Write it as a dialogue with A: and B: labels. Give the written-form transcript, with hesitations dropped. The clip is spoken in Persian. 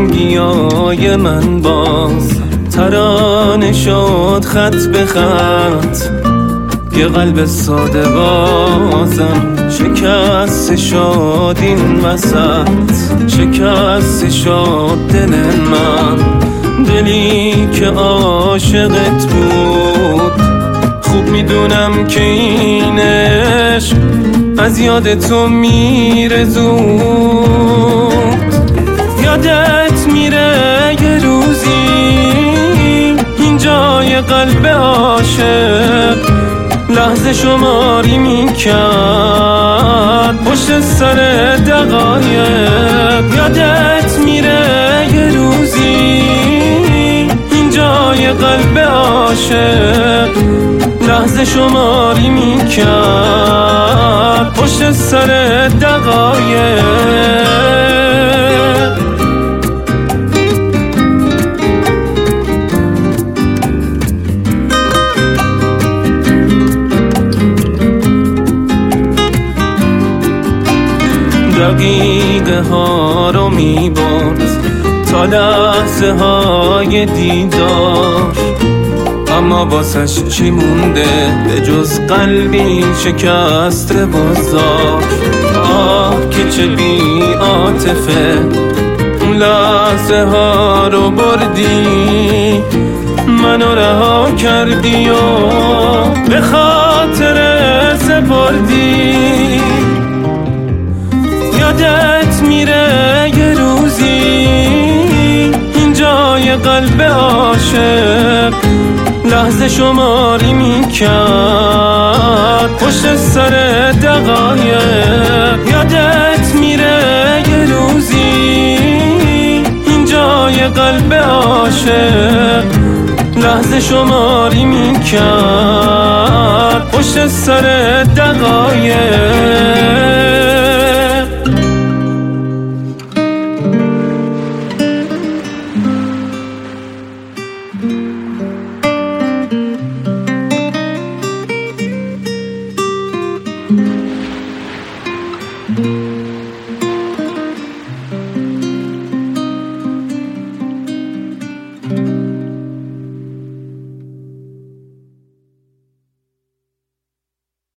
A: تنگیای من باز ترانه شد خط به خط. یه قلب ساده بازم شکست شد این وسط، شکست شد دل من، دلی که عاشقت بود. خوب میدونم که این عشق از یاد تو میره زود. یادت میره یه روزی اینجای قلب عاشق لحظه شماری میکرد پشت سر دقایق. یادت میره یه روزی اینجای قلب عاشق لحظه شماری میکرد پشت سر دقایق. دقیقه ها رو میبرد تا لحظه های دیدار، اما واسش چی مونده به جز قلبی شکسته بازار. آه که چه بی عاطفه اون لحظه ها رو بردی، منو رها کردی و به خاطر سپردی. یادت میره یه روزی اینجای قلب عاشق لحظه شماری میکرد پشت سر دقایق. یادت میره یه روزی اینجای قلب عاشق لحظه شماری میکرد پشت سر دقایق.